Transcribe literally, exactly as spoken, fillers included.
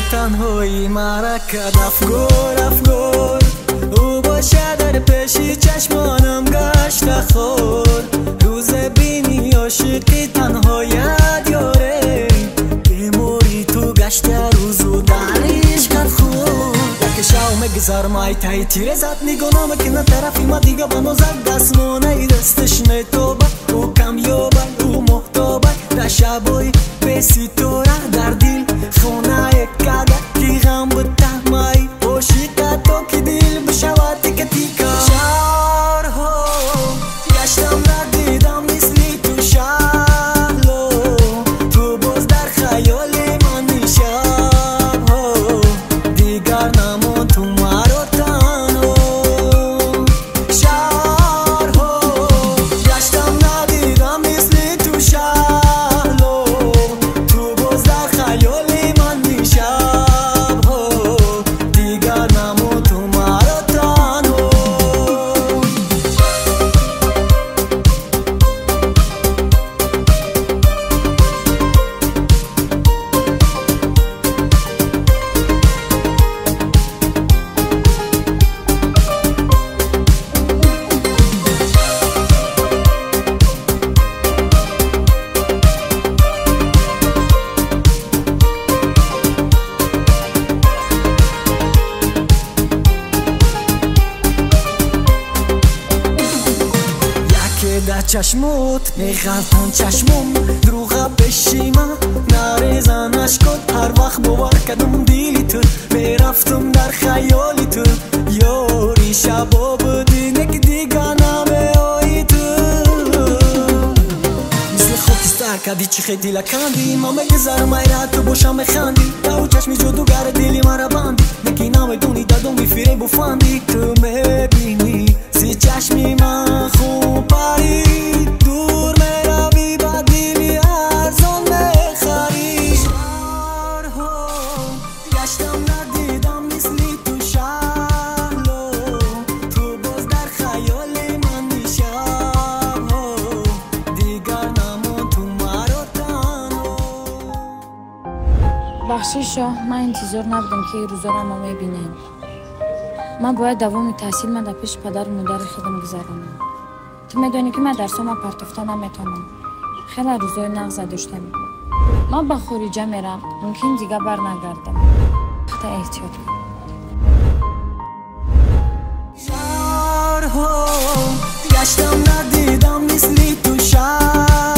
تنهایی مرکد افگار افگار او باشه در پیشی چشمانم گشت خور روز بینی عاشقی تنهایت یاره بیموری تو گشت روزو دریش کد خور یک شاو مگذار مای تایی تیره زد نگونام که نه طرفی ما دیگه بانو زد دستمونه دستش نیتوبه او کمیوبه او محتوبه در شبای بسی تو را در دیل خونه کده کی غم بته مای عاشق تو که دل بشود که تیکا شهرها گشتم ندیدم مثلی تو شهلو تو باز در خیال من شبها دیگر نمون تو مرا تنها شهرها گشتم ندیدم مثلی تو شهلو تو باز در خیال من شبها دیگر نمون تو مرا تنها در چشموت میغلطن چشمم دروغه بشیمه نریزن اشکات هر وقت باور کردم دیلی تو میرفتم در خیالی تو یاری شبا بودی نک دیگه نمه آیی تو مثل خاکستر کردی چی خیلی لکندی ما مگذر مایره تو باشم بخندی دو چشمی جادوگر دلی مرا بندی نکی نمیدونی دادم بیفیره بفندی تو میبینی سی چشمی من خوب پرید دور میروی با دیلی ارزان میخری شهرها گشتم ندیدم مثلی تو شهلو تو باز در خیال من شبها دیگر نمون تو مرا تنها بخشی شاه من انتظار نبودم که این روزا را ما میبینیم من باید دوام تحصیل من در پیش پدر و مادر خودم گذرانم تو میدونی که من درسام پرتفته نمیتونم خیلی روزای نغزه داشتم من با خروجه میرم ممکن دیگه بر نگردم خدا احتیاط کنم شهرها گشتم ندیدم مثلی تو شهر